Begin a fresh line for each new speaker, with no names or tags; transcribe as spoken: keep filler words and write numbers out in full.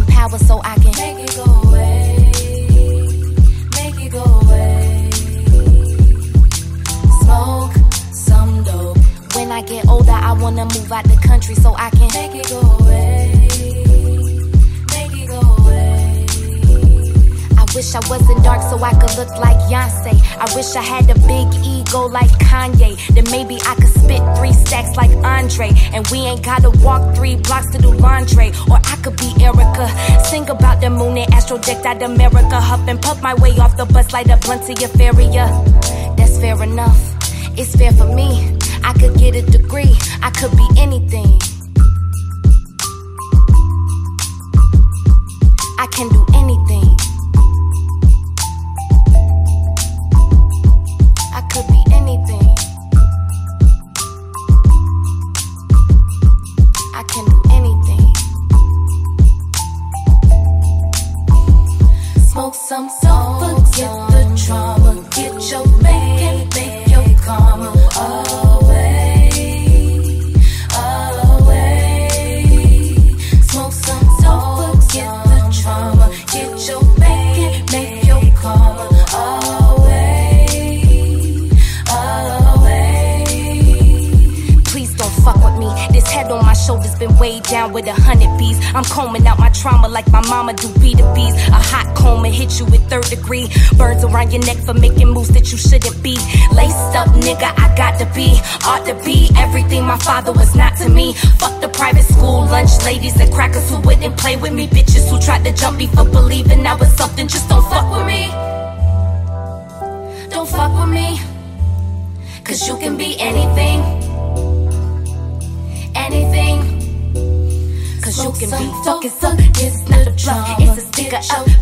power so I can
make it go away, make it go away. Smoke some dope.
When I get older, I wanna move out the country so I can
make it go away, make it go away.
I wish I wasn't dark so I could look like Beyonce. I wish I had a big ego like Kanye. Then maybe I could spit three stacks like Andre. And we ain't gotta walk three blocks to do laundry. Or I could be Erica, sing about the moon and astro decked out America. Huff and puff my way off the bus like a blunt to Euphoria. That's fair enough, it's fair for me. I could get a degree, I could be anything. I can do anything. I could be anything. I can do anything.
Smoke some, don't forget the trauma. Get your make and make your karma away, away. Smoke some, don't forget the trauma. Get your make and make your karma away, away.
Please don't fuck with me. This head on my shoulders been weighed down with a hundred bees. I'm combing out my trauma like my mama do B to B's. A hot comb and hit you with third degree. Burns around your neck for making moves that you shouldn't be. Laced up nigga, I got to be. Ought to be everything my father was not to me. Fuck the private school lunch ladies and crackers who wouldn't play with me. Bitches who tried to jump me for believing I was something. Just don't fuck with me. Don't fuck with me. Cause you can be anything. Anything. Cause you can be fucking suck. It's not a bluff, it's a sticker up.